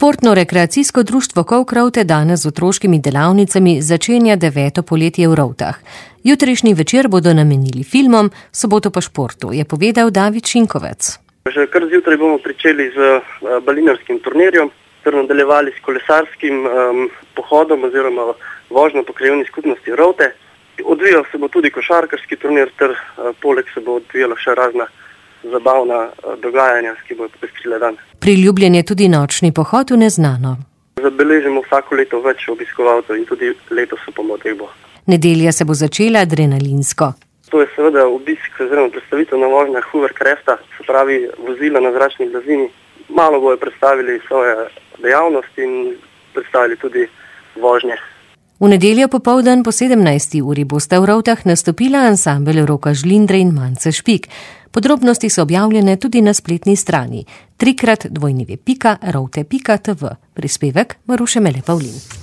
Športno-rekreacijsko društvo Kovkrovte danes z otroškimi delavnicami začenja 9. poletje v Rovtah. Jutrišnji večer bodo namenili filmom, soboto pa športu, je povedal David Šinkovec. Že kar zjutraj bomo pričeli z balinarskim turnirjem, ter nadaljevali s kolesarskim pohodom oziroma vožnjo po krajevni skupnosti Rovte. Odvijal se bo tudi košarkarski turnir, ter poleg se bo odvijalo še razna zabavna dogajanja, ki bodo pestrile dan. Priljubljen je tudi nočni pohod v neznano. Zabeležimo vsako leto več obiskovalcev in tudi letos se pomotih bo. Nedelja se bo začela adrenalinsko. To je seveda obisk oziroma predstavitev na vožnjah Hovercrafta, se pravi vozila na zračni blazini. Malo bojo predstavili svoje dejavnosti in predstavili tudi vožnje. V nedeljo popoldan po 17. uri bosta v Rovtah nastopila ansambel Roka Žlindre in Mance Špik. Podrobnosti so objavljene tudi na spletni strani www.rovte.tv. Prispevek Maruše Mele Pavlin.